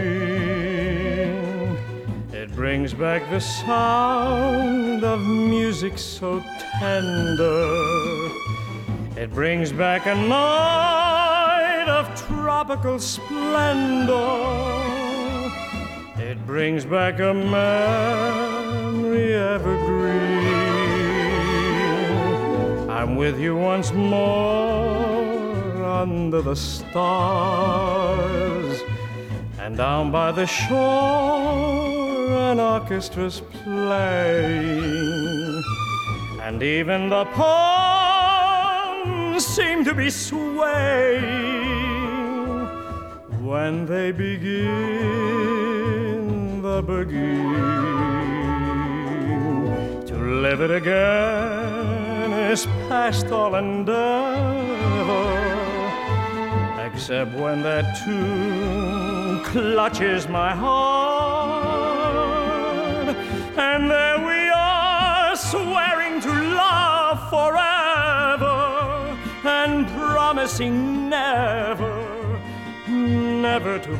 It brings back the sound of music so tender. It brings back a night of tropical splendor. It brings back a memory evergreen. I'm with you once more under the stars, and down by the shore an orchestra's playing, and even the palms seem to be swaying when they begin the boogie. To live it again is past all endeavor, except when that tune clutches my heart, and there we are swearing to love forever and promising never, never to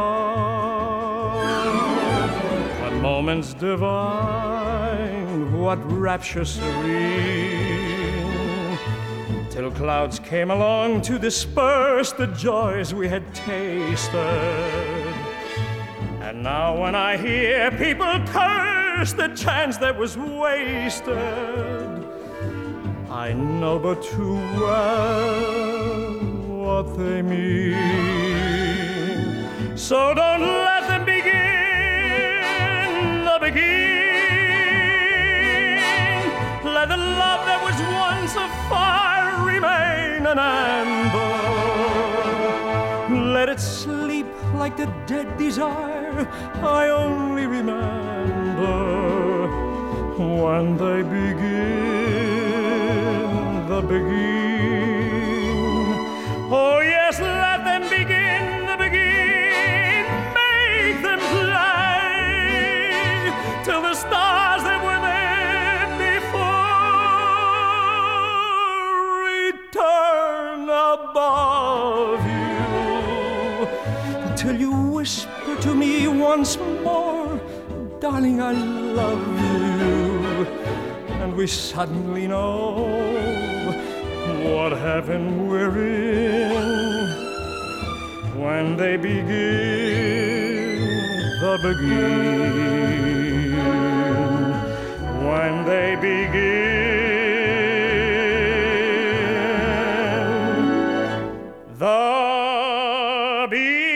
part. What moments divine, what rapture serene, till clouds came along to disperse the joys we had tasted. And now when I hear people curse the chance that was wasted, I know but too well what they mean. So don't let them begin the begin. Let the love that was once a fire remain an amber. Let it sleep like the dead desire I only remember when they begin the begin. Oh yes, let them begin the begin. Make them play till the stars that were there before return above you, till you whisper to me once more, darling, I love you, and we suddenly know what heaven we're in when they begin the begin, when they begin the begin.